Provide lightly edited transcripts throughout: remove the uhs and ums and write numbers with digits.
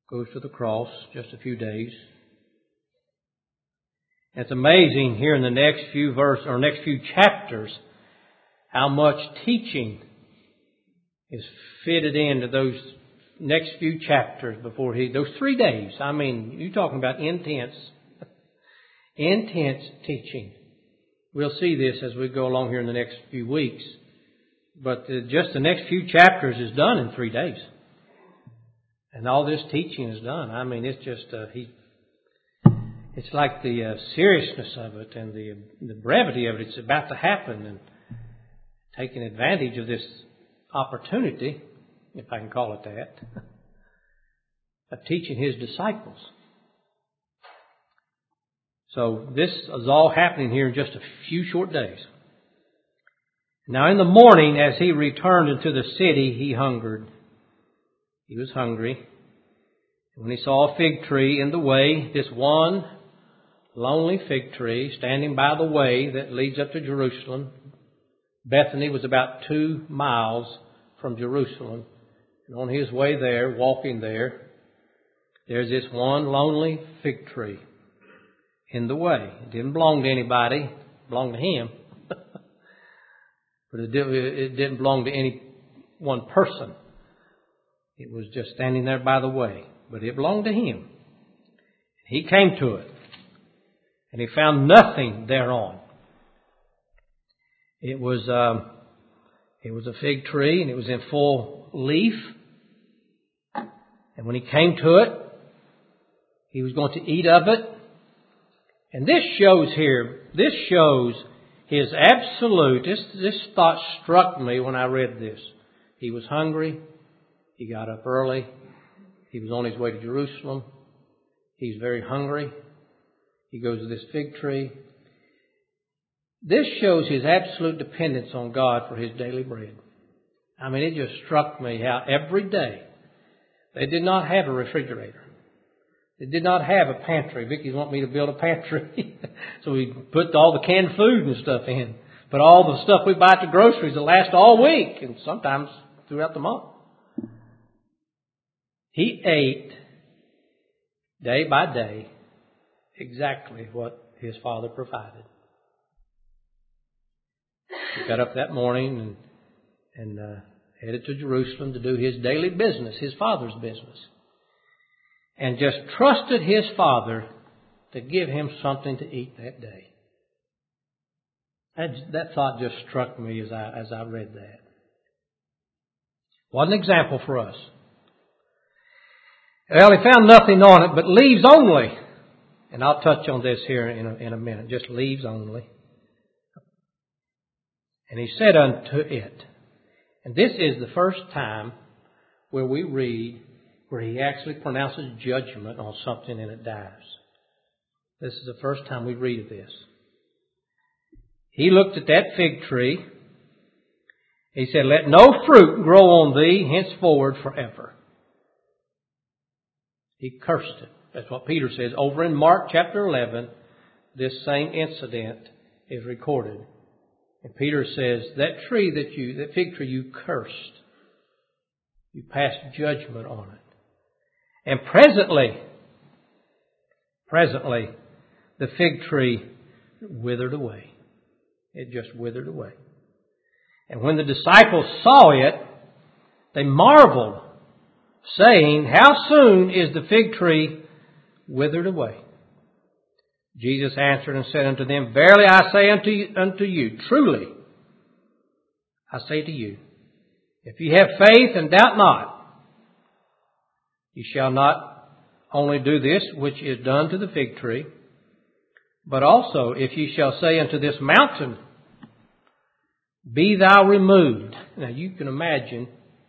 goes to the cross, just a few days. It's amazing here in the next few chapters how much teaching is fitted into those next few chapters before those 3 days. I mean, you're talking about intense teaching. We'll see this as we go along here in the next few weeks. But just the next few chapters is done in 3 days. And all this teaching is done. I mean, it's just, it's like the seriousness of it and the brevity of it. It's about to happen, and taking advantage of this opportunity, if I can call it that, of teaching His disciples. So this is all happening here in just a few short days. Now in the morning, as He returned into the city, He hungered. He was hungry. When He saw a fig tree in the way, this one lonely fig tree standing by the way that leads up to Jerusalem. Bethany was about 2 miles from Jerusalem. And on His way there, walking there, there's this one lonely fig tree in the way. It didn't belong to anybody. It belonged to Him. But it didn't belong to any one person. It was just standing there by the way. But it belonged to Him. He came to it. And He found nothing thereon. It was a fig tree, and it was in full leaf. And when He came to it, He was going to eat of it. And this shows His absolute, this thought struck me when I read this. He was hungry. He got up early. He was on his way to Jerusalem. He's very hungry. He goes to this fig tree. This shows His absolute dependence on God for His daily bread. I mean, it just struck me how every day they did not have a refrigerator. They did not have a pantry. Vicky's wanting me to build a pantry. So we put all the canned food and stuff in. But all the stuff we buy at the groceries will last all week and sometimes throughout the month. He ate day by day exactly what His Father provided. He got up that morning and headed to Jerusalem to do His daily business, His Father's business. And just trusted His Father to give Him something to eat that day. That thought just struck me as I read that. What an example for us. Well, He found nothing on it but leaves only. And I'll touch on this here in a minute. Just leaves only. And He said unto it. And this is the first time where we read where He actually pronounces judgment on something and it dies. This is the first time we read of this. He looked at that fig tree. He said, "Let no fruit grow on thee henceforward forever." He cursed it. That's what Peter says. Over in Mark chapter 11, this same incident is recorded. And Peter says, that fig tree you cursed. You passed judgment on it. And presently, the fig tree withered away. It just withered away. And when the disciples saw it, they marveled, saying, "How soon is the fig tree withered away?" Jesus answered and said unto them, "Verily I say unto you, truly, I say to you, if ye have faith and doubt not, ye shall not only do this which is done to the fig tree, but also if ye shall say unto this mountain, Be thou removed." Now you can imagine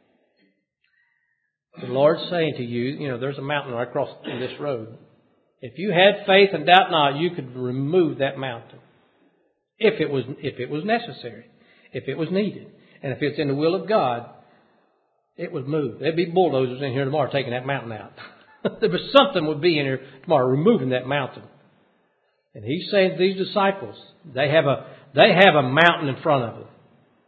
the Lord saying to you, there's a mountain right across this road. If you had faith and doubt not, you could remove that mountain. If it was necessary. If it was needed. And if it's in the will of God, it would move. There'd be bulldozers in here tomorrow taking that mountain out. There was something would be in here tomorrow removing that mountain. And He's saying to these disciples, they have a mountain in front of them.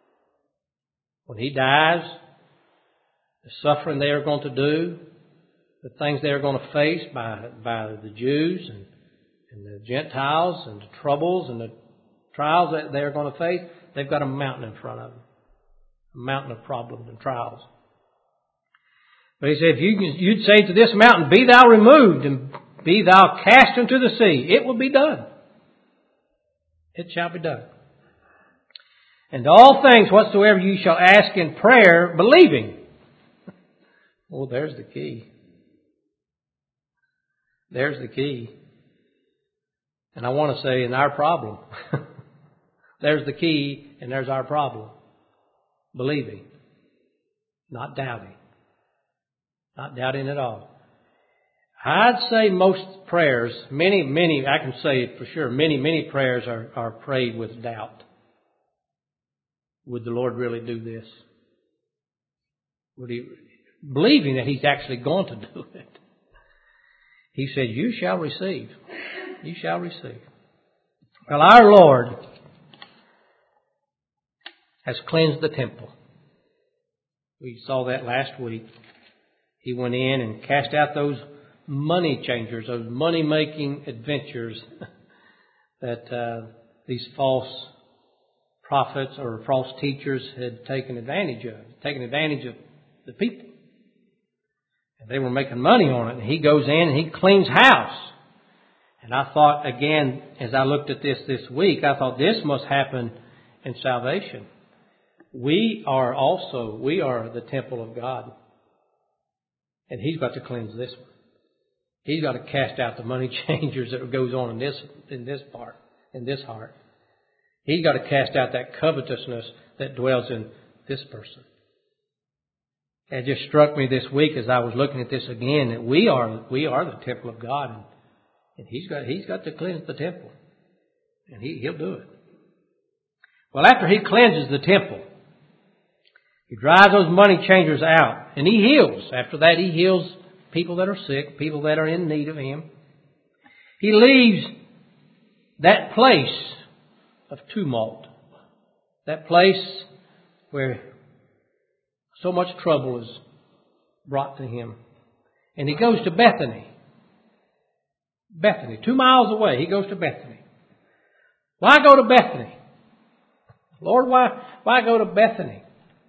When He dies, the suffering they are going to do, the things they're going to face by the Jews and the Gentiles and the troubles and the trials that they're going to face, they've got a mountain in front of them. A mountain of problems and trials. But he said, if you'd say to this mountain, be thou removed and be thou cast into the sea, it will be done. It shall be done. And all things whatsoever you shall ask in prayer, believing. Well, there's the key. There's the key. And I want to say, in our problem. There's the key, and there's our problem. Believing. Not doubting. Not doubting at all. I'd say most prayers, many, I can say it for sure, many prayers are prayed with doubt. Would the Lord really do this? Would He, believing that He's actually going to do it. He said, you shall receive. You shall receive. Well, our Lord has cleansed the temple. We saw that last week. He went in and cast out those money changers, those money-making adventures that these false prophets or false teachers had taken advantage of the people. And they were making money on it. And He goes in and He cleans house. And I thought, again, as I looked at this week, I thought this must happen in salvation. We are the temple of God. And He's got to cleanse this one. He's got to cast out the money changers that goes on in this heart. He's got to cast out that covetousness that dwells in this person. It just struck me this week as I was looking at this again that we are the temple of God, and He's got to cleanse the temple, and He'll do it. Well, after He cleanses the temple, He drives those money changers out, and He heals. After that, He heals people that are sick, people that are in need of Him. He leaves that place of tumult, that place where so much trouble is brought to Him. And He goes to Bethany. Bethany, 2 miles away, He goes to Bethany. Why go to Bethany? Lord, why go to Bethany?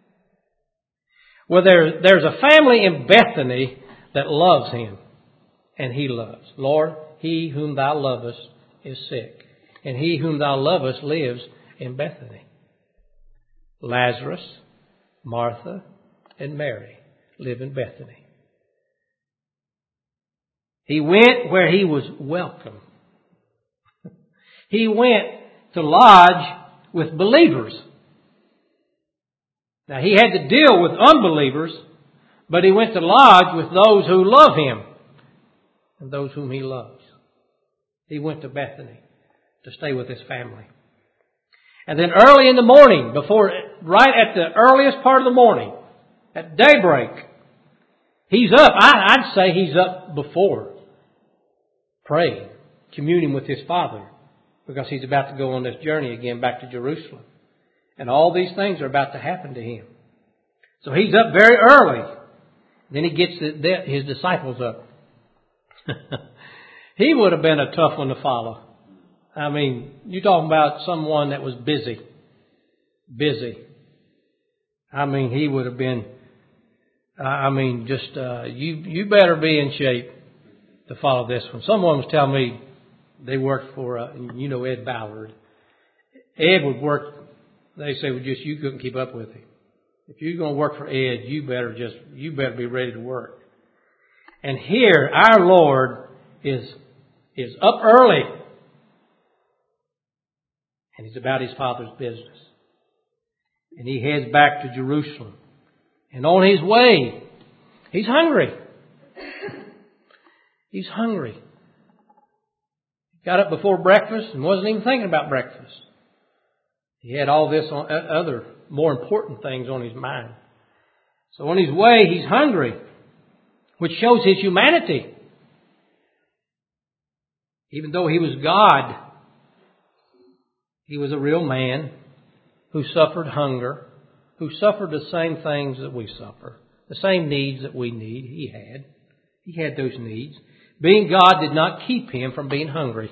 Well, there's a family in Bethany that loves Him, and He loves. Lord, he whom Thou lovest is sick, and he whom Thou lovest lives in Bethany. Lazarus, Martha, and Mary live in Bethany. He went where He was welcome. He went to lodge with believers. Now, He had to deal with unbelievers, but He went to lodge with those who love Him and those whom He loves. He went to Bethany to stay with His family. And then early in the morning, right at the earliest part of the morning, at daybreak, He's up. I'd say He's up before praying, communing with His Father, because He's about to go on this journey again back to Jerusalem. And all these things are about to happen to Him. So He's up very early. Then He gets His disciples up. He would have been a tough one to follow. I mean, you're talking about someone that was busy. I mean, he would have been, you better be in shape to follow this one. Someone was telling me they worked for, Ed Ballard. Ed would work, they say, you couldn't keep up with him. If you're going to work for Ed, you better be ready to work. And here, our Lord is up early. And He's about His Father's business. And He heads back to Jerusalem. And on His way, He's hungry. He's hungry. He got up before breakfast and wasn't even thinking about breakfast. He had all this on other more important things on His mind. So on His way, He's hungry, which shows His humanity. Even though He was God, He was a real man who suffered hunger, who suffered the same things that we suffer, the same needs that we need. He had. He had those needs. Being God did not keep Him from being hungry.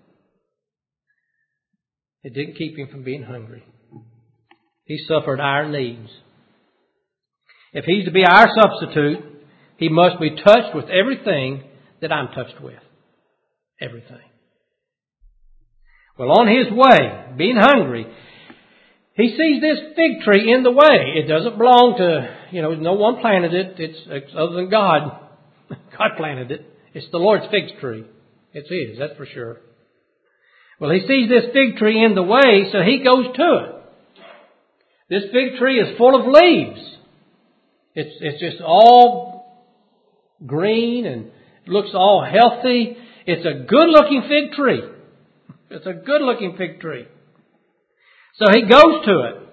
It didn't keep Him from being hungry. He suffered our needs. If He's to be our substitute, He must be touched with everything that I'm touched with. Everything. Well, on His way, being hungry, He sees this fig tree in the way. It doesn't belong to, no one planted it. It's other than God. God planted it. It's the Lord's fig tree. It's His, that's for sure. Well, He sees this fig tree in the way, so He goes to it. This fig tree is full of leaves. It's just all green and looks all healthy. It's a good-looking fig tree. It's a good-looking fig tree. So He goes to it,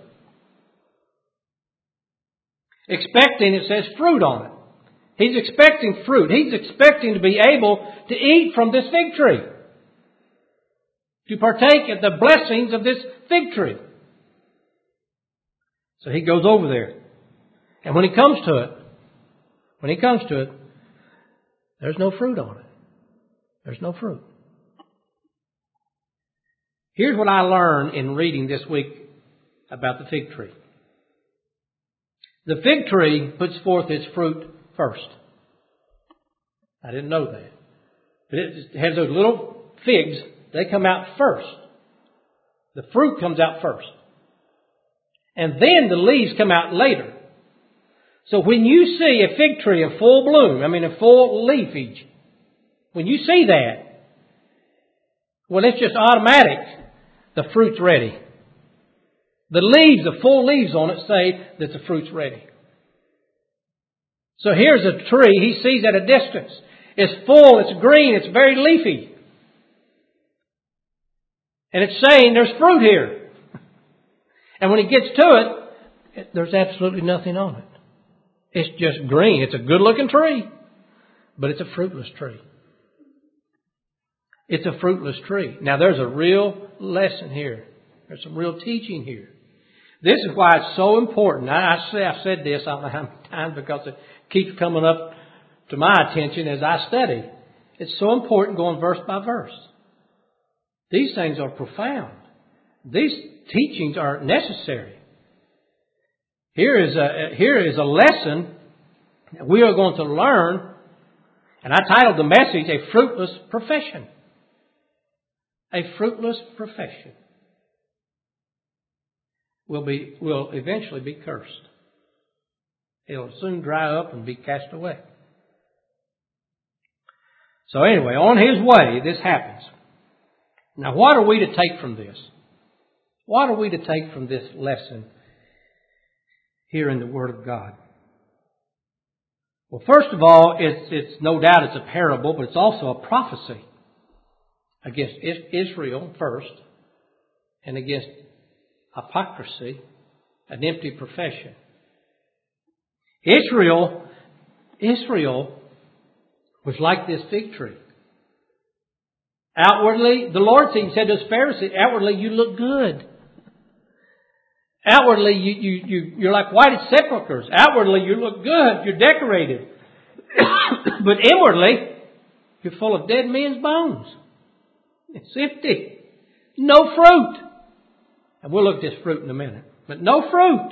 expecting, it says, fruit on it. He's expecting fruit. He's expecting to be able to eat from this fig tree, to partake of the blessings of this fig tree. So He goes over there. And when He comes to it, there's no fruit on it. There's no fruit. Here's what I learned in reading this week about the fig tree. The fig tree puts forth its fruit first. I didn't know that. But it has those little figs. They come out first. The fruit comes out first. And then the leaves come out later. So when you see a fig tree in full bloom, in full leafage, when you see that, well, it's just automatic. The fruit's ready. The leaves, the full leaves on it say that the fruit's ready. So here's a tree he sees at a distance. It's full, it's green, it's very leafy. And it's saying there's fruit here. And when he gets to it, there's absolutely nothing on it. It's just green. It's a good looking tree, but it's a fruitless tree. It's a fruitless tree. Now there's a real lesson here. There's some real teaching here. This is why it's so important. I've said this I don't know how many times because it keeps coming up to my attention as I study. It's so important going verse by verse. These things are profound. These teachings are necessary. Here is a lesson that we are going to learn, and I titled the message, A Fruitless Profession. A fruitless profession will eventually be cursed. It'll soon dry up and be cast away. So anyway, on his way, this happens. Now, what are we to take from this? What are we to take from this lesson here in the Word of God? Well, first of all, it's no doubt it's a parable, but it's also a prophecy against Israel first, and against hypocrisy, an empty profession. Israel was like this fig tree. Outwardly, the Lord said to his Pharisees, outwardly you look good. Outwardly you're like whited sepulchres. Outwardly you look good, you're decorated. But inwardly, you're full of dead men's bones. It's empty. No fruit. And we'll look at this fruit in a minute. But no fruit.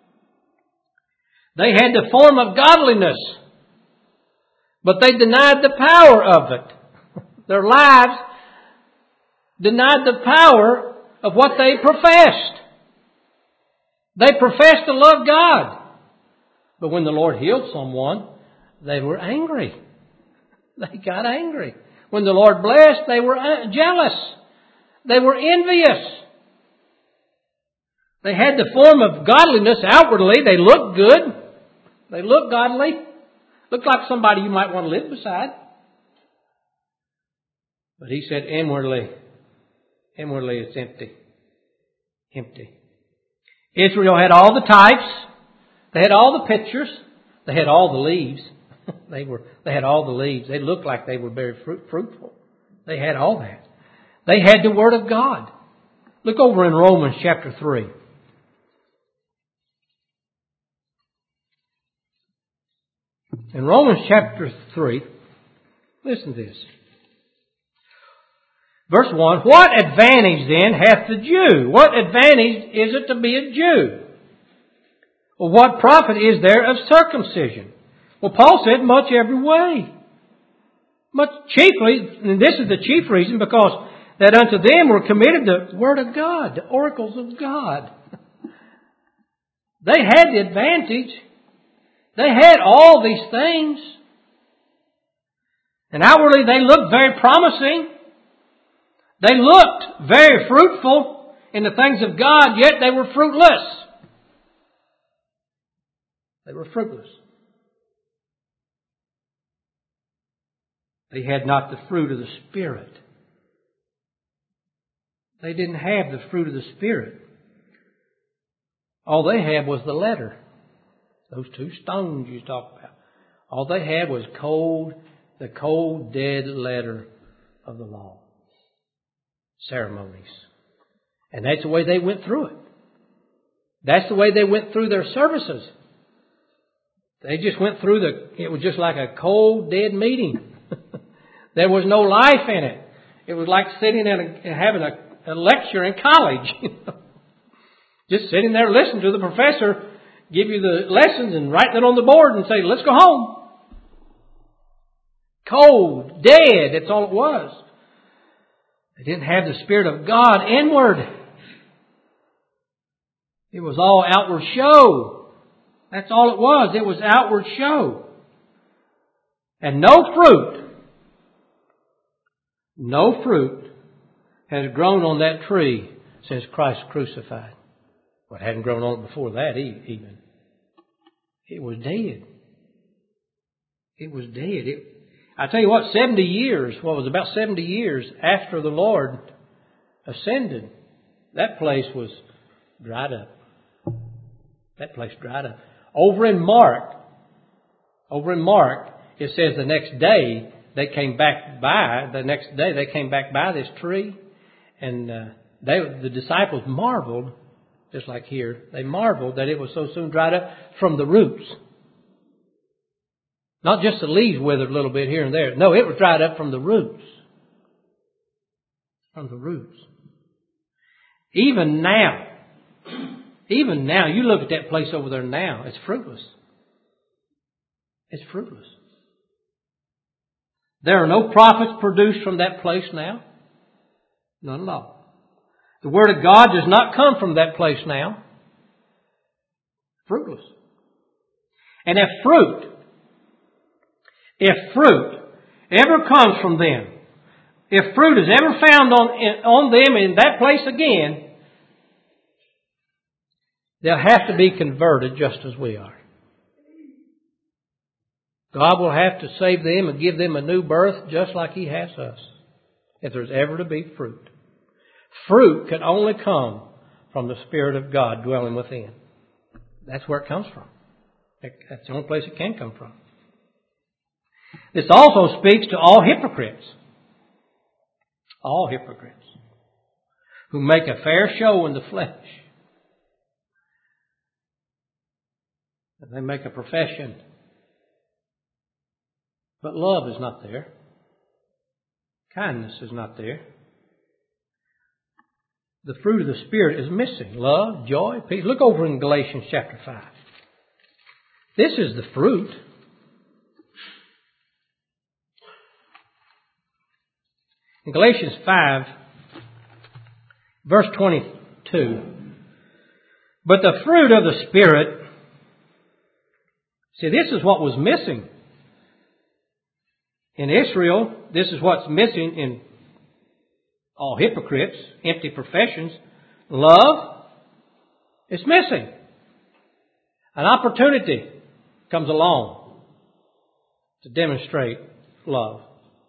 They had the form of godliness, but they denied the power of it. Their lives denied the power of what they professed. They professed to love God. But when the Lord healed someone, they were angry. They got angry. When the Lord blessed, they were jealous. They were envious. They had the form of godliness outwardly. They looked good. They looked godly. Looked like somebody you might want to live beside. But he said inwardly it's empty. Empty. Israel had all the types. They had all the pictures. They had all the leaves. They had all the leaves. They looked like they were very fruitful. They had all that. They had the Word of God. Look over in Romans chapter 3. In Romans chapter 3, listen to this. Verse 1, what advantage then hath the Jew? What advantage is it to be a Jew? Well, what profit is there of circumcision? Well, Paul said, much every way. Much chiefly, and this is the chief reason, because that unto them were committed the Word of God, the oracles of God. They had the advantage. They had all these things. And outwardly they looked very promising. They looked very fruitful in the things of God, yet they were fruitless. They were fruitless. They had not the fruit of the Spirit. They didn't have the fruit of the Spirit. All they had was the letter. Those two stones you talk about. All they had was the cold, dead letter of the law. Ceremonies. And that's the way they went through it. That's the way they went through their services. They just went through it was just like a cold, dead meeting. There was no life in it. It was like sitting and having a lecture in college. Just sitting there listening to the professor give you the lessons and writing it on the board and say, let's go home. Cold, dead, that's all it was. They didn't have the Spirit of God inward. It was all outward show. That's all it was. It was outward show. And no fruit has grown on that tree since Christ crucified. Well, it hadn't grown on it before that even. It was dead. It was dead. I tell you what, 70 years after the Lord ascended, that place was dried up. That place dried up. Over in Mark, it says the next day they came back by this tree, and the disciples marveled, just like here, they marveled that it was so soon dried up from the roots. Not just the leaves withered a little bit here and there. No, it was dried up from the roots. From the roots. Even now, you look at that place over there now, it's fruitless. It's fruitless. There are no profits produced from that place now. None at all. The Word of God does not come from that place now. Fruitless. And if fruit ever comes from them, if fruit is ever found on them in that place again, they'll have to be converted just as we are. God will have to save them and give them a new birth just like He has us, if there's ever to be fruit. Fruit can only come from the Spirit of God dwelling within. That's where it comes from. That's the only place it can come from. This also speaks to all hypocrites. All hypocrites who make a fair show in the flesh. And they make a profession. But love is not there. Kindness is not there. The fruit of the Spirit is missing. Love, joy, peace. Look over in Galatians chapter 5. This is the fruit. In Galatians 5, verse 22. But the fruit of the Spirit. See, this is what was missing. In Israel, this is what's missing in all hypocrites, empty professions. Love is missing. An opportunity comes along to demonstrate love.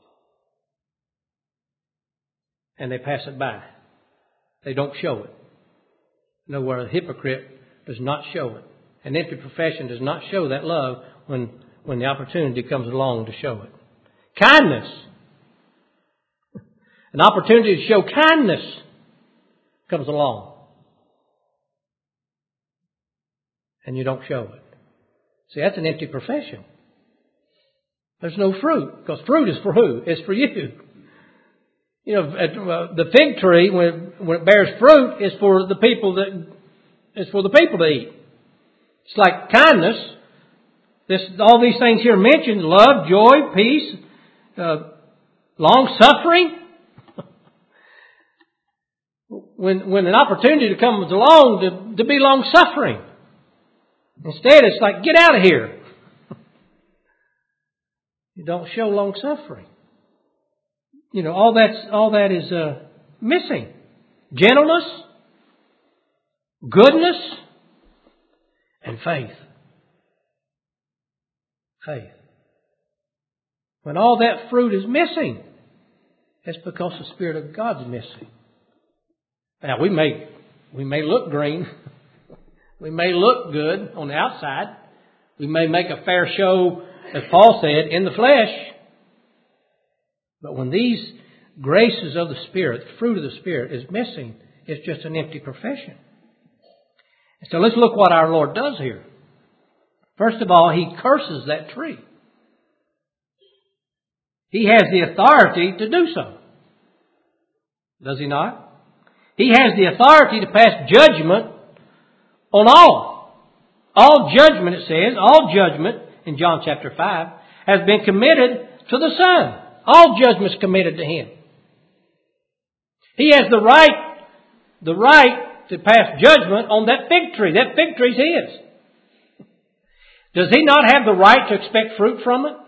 And they pass it by. They don't show it. Nowhere a hypocrite does not show it. An empty profession does not show that love when the opportunity comes along to show it. Kindness. An opportunity to show kindness comes along. And you don't show it. See, that's an empty profession. There's no fruit, because fruit is for who? It's for you. You know, the fig tree, when it bears fruit, is for the people to eat. It's like kindness. All these things here mentioned: love, joy, peace, long suffering. When an opportunity comes along to be long suffering, instead it's like, get out of here. You don't show long suffering. You know, all that is missing. Gentleness, goodness, and faith. Faith. When all that fruit is missing, it's because the Spirit of God's missing. Now, we may look green. We may look good on the outside. We may make a fair show, as Paul said, in the flesh. But when these graces of the Spirit, the fruit of the Spirit, is missing, it's just an empty profession. So let's look what our Lord does here. First of all, He curses that tree. He has the authority to do so. Does He not? He has the authority to pass judgment on all. All judgment, it says, all judgment, in John chapter 5, has been committed to the Son. All judgment is committed to Him. He has the right to pass judgment on that fig tree. That fig tree is His. Does He not have the right to expect fruit from it?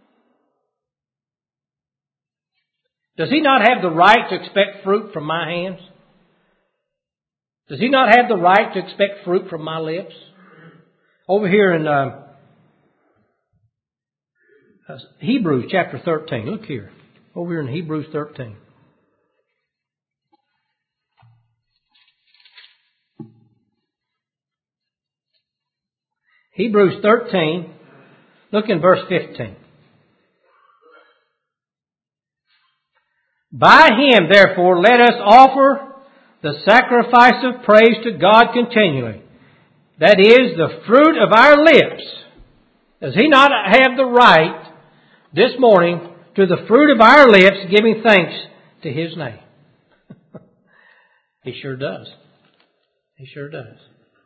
Does He not have the right to expect fruit from my hands? Does He not have the right to expect fruit from my lips? Over here in Hebrews chapter 13. Look here. Over here in Hebrews 13. Hebrews 13. Look in verse 15. By Him, therefore, let us offer the sacrifice of praise to God continually. That is the fruit of our lips. Does He not have the right this morning to the fruit of our lips, giving thanks to His name? He sure does. He sure does.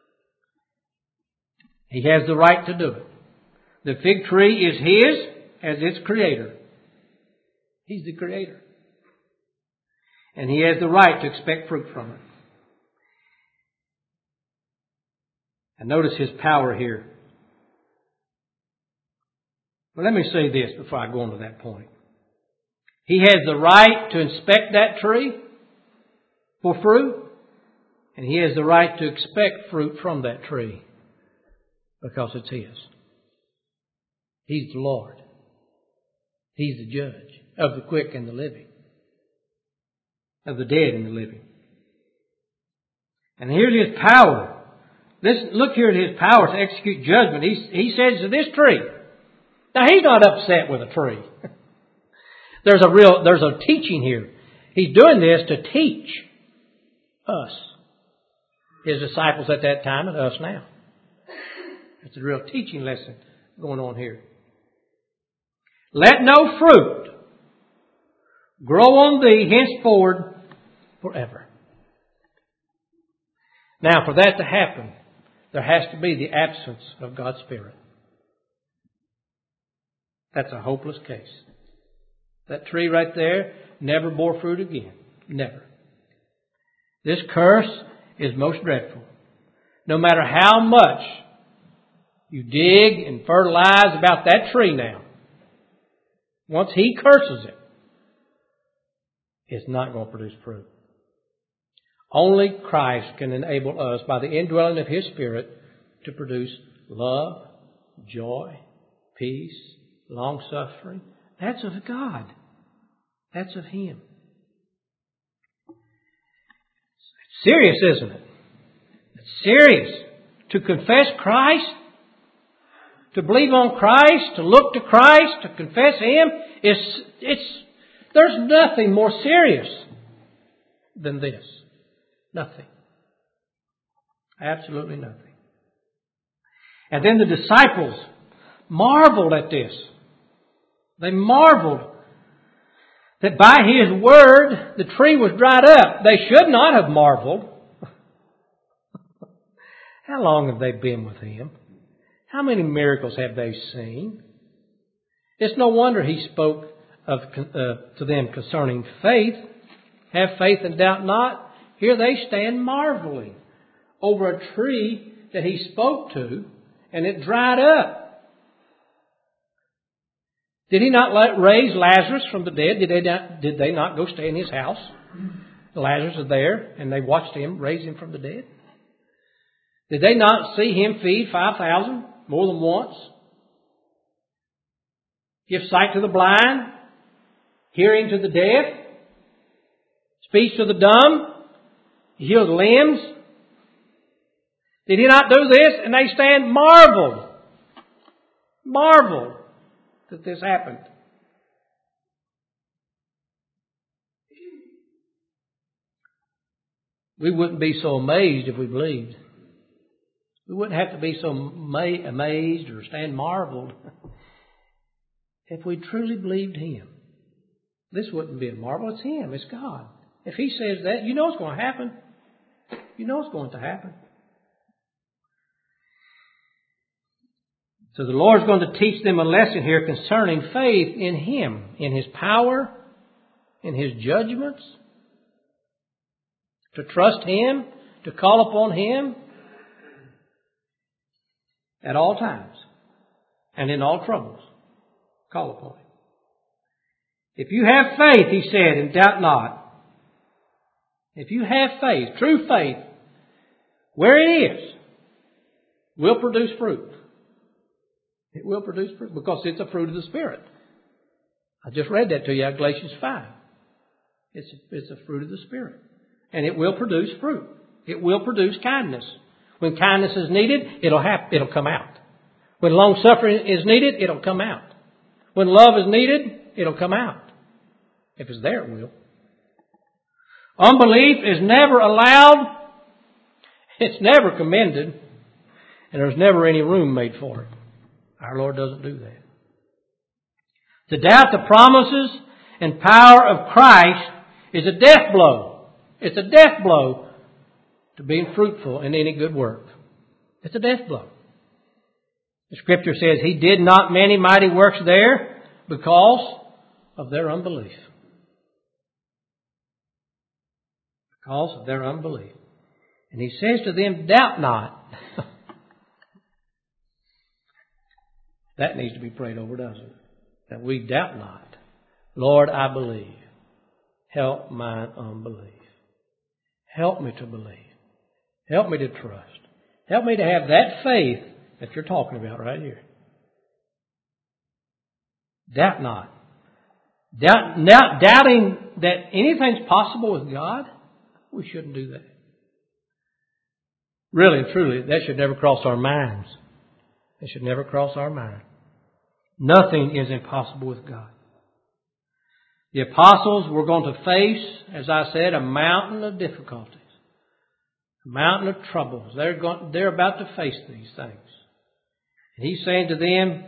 He has the right to do it. The fig tree is His as its creator. He's the creator. And He has the right to expect fruit from it. And notice His power here. Well, let me say this before I go on to that point. He has the right to inspect that tree for fruit. And He has the right to expect fruit from that tree because it's His. He's the Lord. He's the judge of the quick and the living. Of the dead and the living. And here's His power. Look here at His power to execute judgment. He says to this tree. Now He's not upset with a tree. There's a teaching here. He's doing this to teach us, His disciples at that time and us now. It's a real teaching lesson going on here. Let no fruit grow on thee henceforward forever. Now, for that to happen, there has to be the absence of God's Spirit. That's a hopeless case. That tree right there never bore fruit again. Never. This curse is most dreadful. No matter how much you dig and fertilize about that tree now, once He curses it, it's not going to produce fruit. Only Christ can enable us, by the indwelling of His Spirit, to produce love, joy, peace, long-suffering. That's of God. That's of Him. It's serious, isn't it? It's serious. To confess Christ, to believe on Christ, to look to Christ, to confess Him, there's nothing more serious than this. Nothing. Absolutely nothing. And then the disciples marveled at this. They marveled that by His word the tree was dried up. They should not have marveled. How long have they been with Him? How many miracles have they seen? It's no wonder He spoke to them concerning faith. Have faith and doubt not. Here they stand marveling over a tree that He spoke to, and it dried up. Did He not raise Lazarus from the dead? Did they not go stay in His house? Lazarus is there, and they watched Him raise him from the dead. Did they not see Him feed 5,000 more than once? Give sight to the blind, hearing to the deaf, speech to the dumb, heal the limbs? Did He not do this? And they stand marveled that this happened. We wouldn't be so amazed if we believed. We wouldn't have to be so amazed or stand marveled if we truly believed Him. This wouldn't be a marvel. It's Him. It's God. If He says that, you know it's going to happen. You know it's going to happen. So the Lord's going to teach them a lesson here concerning faith in Him, in His power, in His judgments, to trust Him, to call upon Him at all times and in all troubles. Call upon Him. If you have faith, He said, and doubt not. If you have faith, true faith, where it is, will produce fruit. It will produce fruit because it's a fruit of the Spirit. I just read that to you out of Galatians 5. It's a fruit of the Spirit. And it will produce fruit. It will produce kindness. When kindness is needed, it'll come out. When long suffering is needed, it'll come out. When love is needed, it'll come out. If it's there, it will. Unbelief is never allowed. It's never commended. And there's never any room made for it. Our Lord doesn't do that. To doubt the promises and power of Christ is a death blow. It's a death blow to being fruitful in any good work. It's a death blow. The Scripture says He did not many mighty works there because of their unbelief. Because of their unbelief. And He says to them, doubt not. That needs to be prayed over, doesn't it? That we doubt not. Lord, I believe. Help mine unbelief. Help me to believe. Help me to trust. Help me to have that faith that you're talking about right here. Doubt not. Doubting that anything's possible with God, we shouldn't do that. Really and truly, that should never cross our minds. That should never cross our mind. Nothing is impossible with God. The apostles were going to face, as I said, a mountain of difficulties. A mountain of troubles. They're about to face these things. And He's saying to them,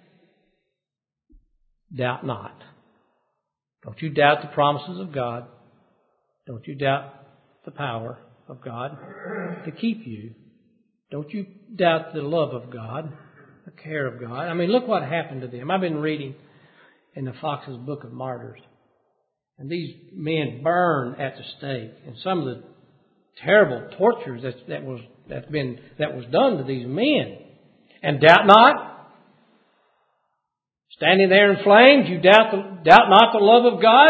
doubt not. Don't you doubt the promises of God. Don't you doubt the power of God to keep you. Don't you doubt the love of God, the care of God. I mean, look what happened to them. I've been reading in the Fox's Book of Martyrs. And these men burned at the stake. And some of the terrible tortures that was done to these men. And doubt not. Standing there in flames, you doubt not the love of God?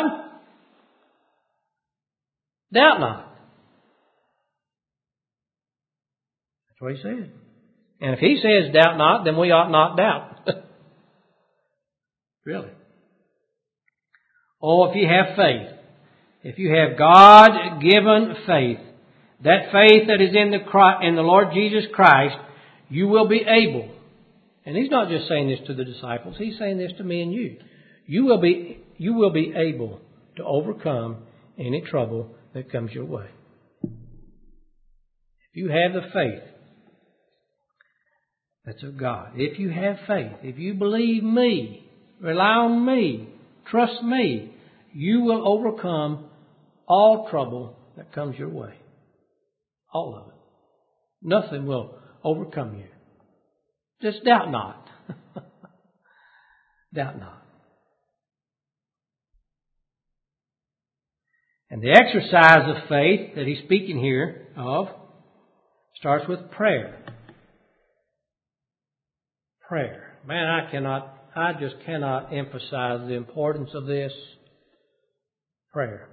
Doubt not. That's what He said. And if He says doubt not, then we ought not doubt. Really. Oh, if you have faith, if you have God-given faith, that faith that is in the Lord Jesus Christ, you will be able. And He's not just saying this to the disciples, He's saying this to me and you. You will be able to overcome any trouble that comes your way. If you have the faith that's of God, if you have faith, if you believe me, rely on me, trust me, you will overcome all trouble that comes your way. All of it. Nothing will overcome you. Just doubt not. Doubt not. And the exercise of faith that he's speaking here of starts with prayer. Prayer. Man, I just cannot emphasize the importance of this. Prayer.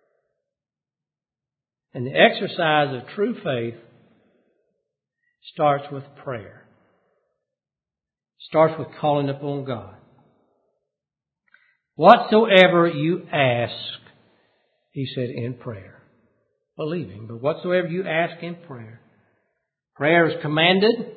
And the exercise of true faith starts with prayer. Starts with calling upon God. Whatsoever you ask, he said, in prayer. Believing. But whatsoever you ask in prayer. Prayer is commanded.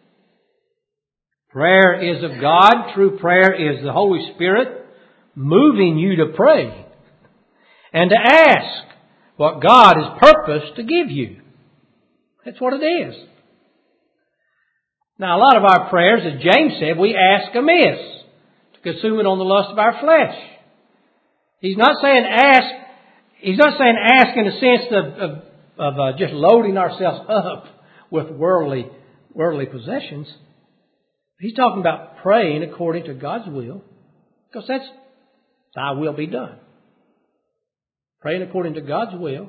Prayer is of God. True prayer is the Holy Spirit moving you to pray and to ask what God has purposed to give you. That's what it is. Now, a lot of our prayers, as James said, we ask amiss to consume it on the lust of our flesh. He's not saying ask. He's not saying ask in the sense of just loading ourselves up with worldly possessions. He's talking about praying according to God's will, because that's thy will be done. Praying according to God's will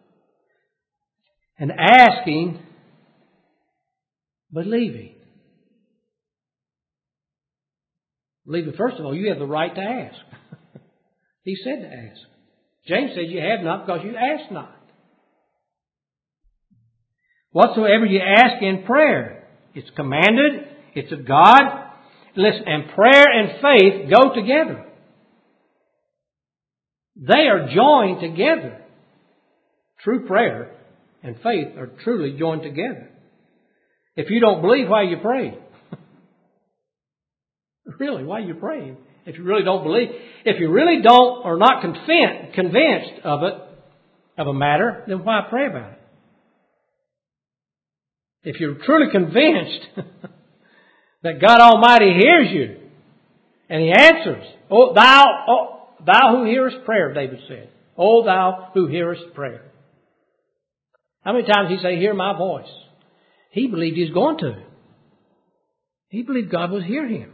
and asking, believing. Believing, first of all, you have the right to ask. He said to ask. James said you have not because you ask not. Whatsoever you ask in prayer, it's commanded, it's of God. Listen, and prayer and faith go together. They are joined together. True prayer and faith are truly joined together. If you don't believe, why are you praying? Really, why are you praying? If you really don't believe, if you really don't or not convinced of it, of a matter, then why pray about it? If you're truly convinced that God Almighty hears you and He answers, thou who hearest prayer, David said. O thou who hearest prayer. How many times did he say, hear my voice? He believed he was going to. He believed God would hear him.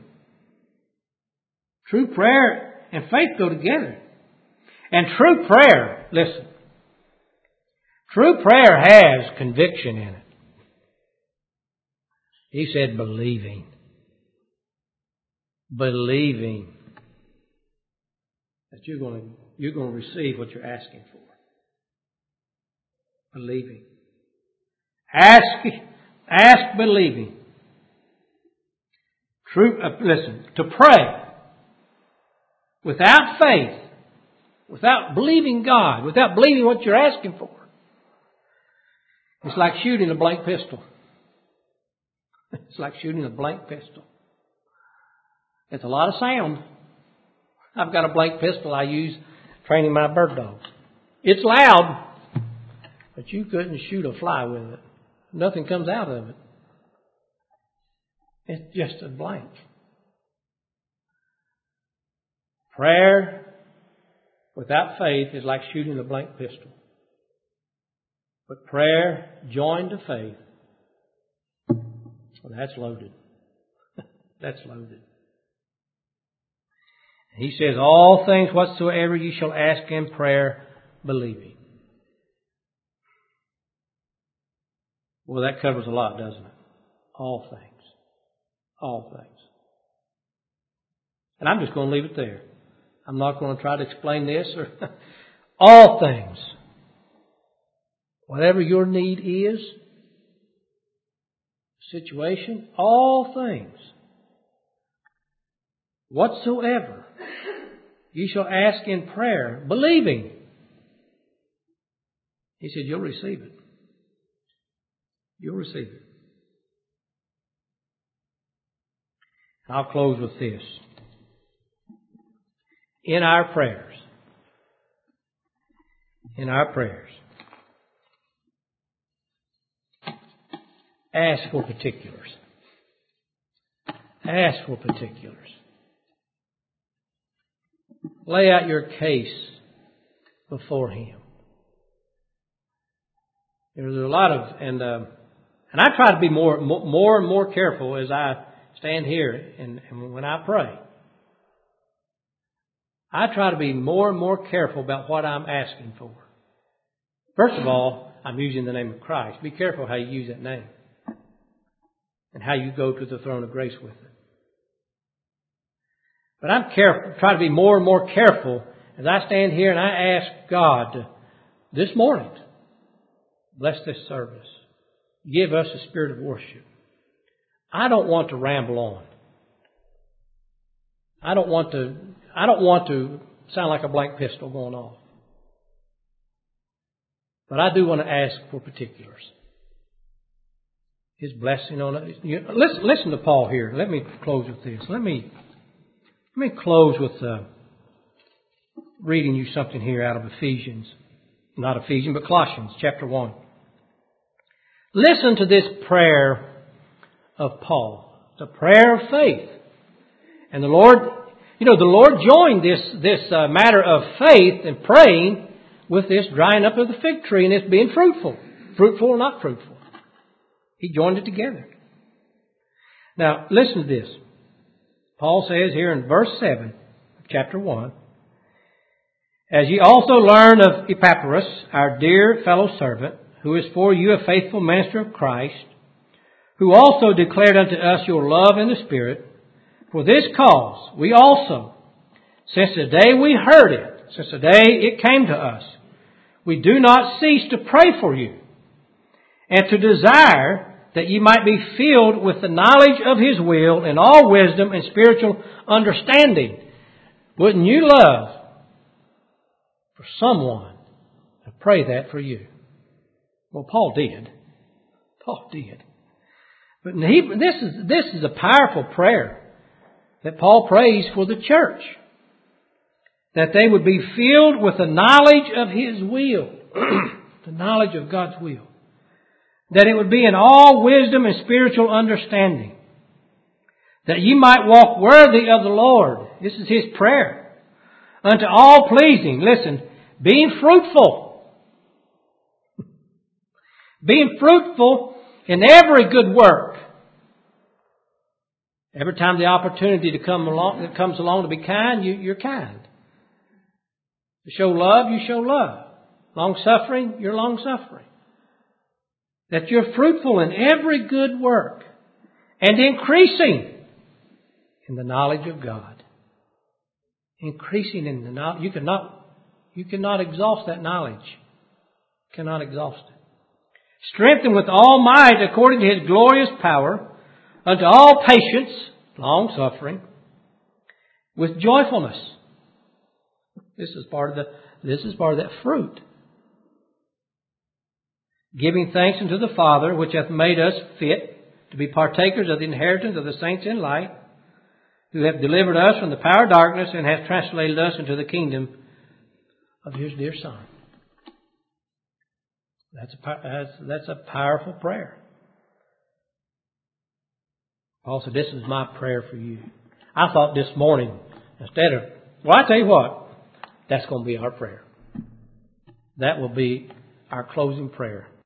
True prayer and faith go together. And true prayer, listen, true prayer has conviction in it. He said believing. Believing that you're going to receive what you're asking for. Believing. Ask believing. Listen, to pray without faith, without believing God, without believing what you're asking for, it's like shooting a blank pistol. It's like shooting a blank pistol. It's a lot of sound. I've got a blank pistol I use training my bird dogs. It's loud, but you couldn't shoot a fly with it. Nothing comes out of it. It's just a blank. Prayer without faith is like shooting a blank pistol. But prayer joined to faith, well, that's loaded. That's loaded. He says, all things whatsoever you shall ask in prayer, believing. Well, that covers a lot, doesn't it? All things. All things. And I'm just going to leave it there. I'm not going to try to explain this. All things. Whatever your need is, situation, all things. Whatsoever you shall ask in prayer, believing. He said, you'll receive it. You'll receive it. I'll close with this. In our prayers, ask for particulars. Ask for particulars. lay out your case before Him. There's a lot of, and I try to be more and more careful as I stand here and when I pray. I try to be more and more careful about what I'm asking for. First of all, I'm using the name of Christ. Be careful how you use that name and how you go to the throne of grace with it. But I'm careful, try to be more and more careful as I stand here and I ask God this morning, bless this service. Give us a spirit of worship. I don't want to ramble on. I don't want to sound like a blank pistol going off. But I do want to ask for particulars. His blessing on it. Listen to Paul here. Let me close with this. Let me close with reading you something here out of Ephesians. Not Ephesians, but Colossians chapter 1. Listen to this prayer of Paul. It's a prayer of faith. And the Lord joined this matter of faith and praying with this drying up of the fig tree and this being fruitful. Fruitful or not fruitful. He joined it together. Now, listen to this. Paul says here in verse 7 of chapter 1, as ye also learn of Epaphras, our dear fellow servant, who is for you a faithful minister of Christ, who also declared unto us your love in the Spirit, for this cause we also, since the day we heard it, since the day it came to us, we do not cease to pray for you, and to desire that ye might be filled with the knowledge of His will in all wisdom and spiritual understanding. Wouldn't you love for someone to pray that for you? Well, Paul did. Paul did. But this is a powerful prayer that Paul prays for the church. That they would be filled with the knowledge of His will. The knowledge of God's will. That it would be in all wisdom and spiritual understanding. That ye might walk worthy of the Lord. This is His prayer. Unto all pleasing. Listen, being fruitful. Being fruitful in every good work. Every time the opportunity that comes along to be kind, you're kind. To show love, you show love. Long-suffering, you're long-suffering. That you're fruitful in every good work and increasing in the knowledge of God. Increasing in the knowledge. You cannot exhaust that knowledge. Cannot exhaust it. Strengthened with all might according to His glorious power, unto all patience, long-suffering, with joyfulness. This is part of that fruit. Giving thanks unto the Father, which hath made us fit to be partakers of the inheritance of the saints in light, who hath delivered us from the power of darkness and hath translated us into the kingdom of His dear Son. That's a powerful prayer. Paul said, this is my prayer for you. I thought this morning, I tell you what, that's going to be our prayer. That will be our closing prayer.